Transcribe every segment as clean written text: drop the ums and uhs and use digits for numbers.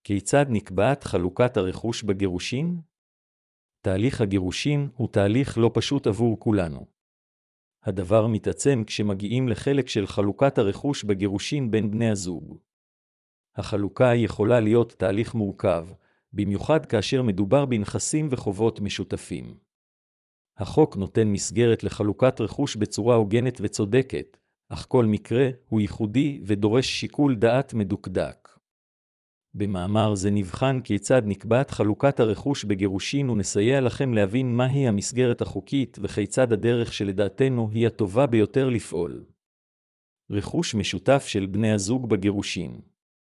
כיצד נקבעת חלוקת הרכוש בגירושין? תהליך הגירושין הוא תהליך לא פשוט עבור כולנו. הדבר מתעצם כשמגיעים לחלק של חלוקת הרכוש בגירושין בין בני הזוג. החלוקה יכולה להיות תהליך מורכב, במיוחד כאשר מדובר בנכסים וחובות משותפים. החוק נותן מסגרת לחלוקת רכוש בצורה הוגנת וצודקת, אך כל מקרה הוא ייחודי ודורש שיקול דעת מדוקדק. במאמר זה נבחן כיצד נקבעת חלוקת הרכוש בגירושין ונסייע לכם להבין מהי המסגרת החוקית וכיצד הדרך שלדעתנו היא הטובה ביותר לפעול. רכוש משותף של בני הזוג בגירושין.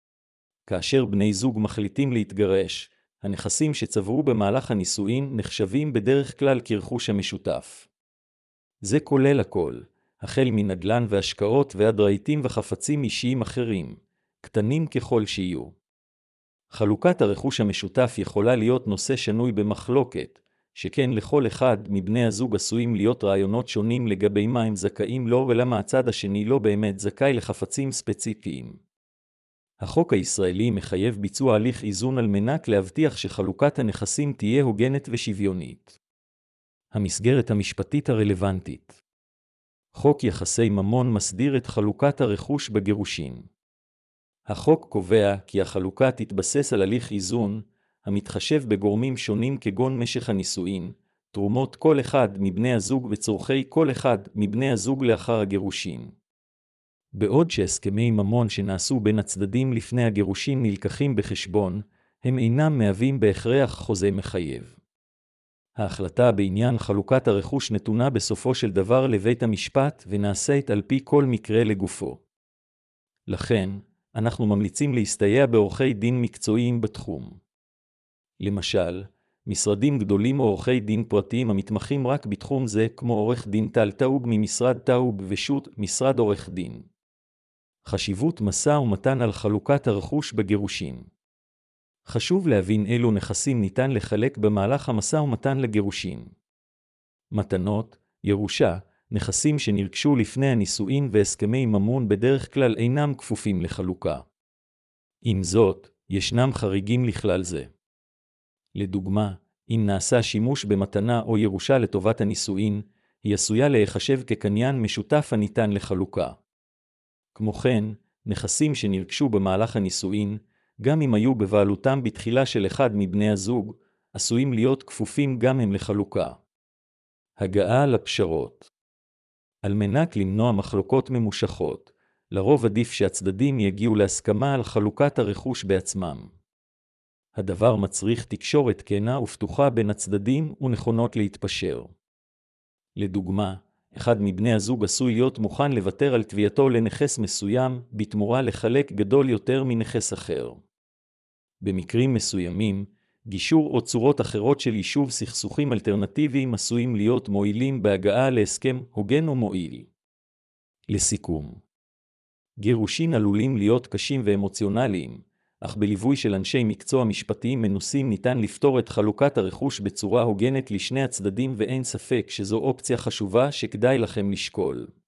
כאשר בני זוג מחליטים להתגרש, הנכסים שצברו במהלך הנישואין נחשבים בדרך כלל כרכוש המשותף. זה כולל הכל, החל מנדל"ן והשקעות ועד רהיטים וחפצים אישיים אחרים, קטנים ככל שיהיו. חלוקת הרכוש המשותף יכולה להיות נושא שנוי במחלוקת, שכן לכל אחד מבני הזוג עשויים להיות רעיונות שונים לגבי מה הם זכאים לו ולמה הצד השני לא באמת זכאי לחפצים ספציפיים. החוק הישראלי מחייב ביצוע הליך איזון על מנת להבטיח שחלוקת הנכסים תהיה הוגנת ושוויונית. המסגרת המשפטית הרלוונטית. חוק יחסי ממון מסדיר את חלוקת הרכוש בגירושין. החוק קובע כי החלוקה תתבסס על הליך איזון, המתחשב בגורמים שונים כגון משך הנישואין, תרומות כל אחד מבני הזוג וצורכי כל אחד מבני הזוג לאחר הגירושין. בעוד שהסכמי ממון שנעשו בין הצדדים לפני הגירושין נלקחים בחשבון, הם אינם מהווים בהכרח חוזה מחייב. ההחלטה בעניין חלוקת הרכוש נתונה בסופו של דבר לבית המשפט ונעשית על פי כל מקרה לגופו. לכן, אנחנו ממליצים להסתייע בעורכי דין מקצועיים בתחום. למשל, משרדים גדולים או עורכי דין פרטיים המתמחים רק בתחום זה, כמו עורך דין טל טאוב ממשרד טאוב ושות, משרד עורך דין. חשיבות משא ומתן על חלוקת הרכוש בגירושין. חשוב להבין אילו נכסים ניתן לחלק במהלך המשא ומתן לגירושין. מתנות, ירושה, נכסים שנרכשו לפני הנישואין והסכמי ממון בדרך כלל אינם כפופים לחלוקה. עם זאת, ישנם חריגים לכלל זה. לדוגמה, אם נעשה שימוש במתנה או ירושה לטובת הנישואין, היא עשויה להיחשב כקניין משותף הניתן לחלוקה. כמו כן, נכסים שנרכשו במהלך הנישואין, גם אם היו בבעלותם בתחילה של אחד מבני הזוג, עשויים להיות כפופים גם הם לחלוקה. הגעה לפשרות. על מנת למנוע מחלוקות ממושכות, לרוב עדיף שהצדדים יגיעו להסכמה על חלוקת הרכוש בעצמם. הדבר מצריך תקשורת כנה ופתוחה בין הצדדים ונכונות להתפשר. לדוגמה, אחד מבני הזוג עשוי להיות מוכן לוותר על תביעתו לנכס מסוים בתמורה לחלק גדול יותר מנכס אחר. במקרים מסוימים, גישור או צורות אחרות של יישוב סכסוכים אלטרנטיביים עשויים להיות מועילים בהגעה להסכם הוגן או מועיל. לסיכום, גירושין עלולים להיות קשים ואמוציונליים, אך בליווי של אנשי מקצוע משפטיים מנוסים ניתן לפתור את חלוקת הרכוש בצורה הוגנת לשני הצדדים ואין ספק שזו אופציה חשובה שכדאי לכם לשקול.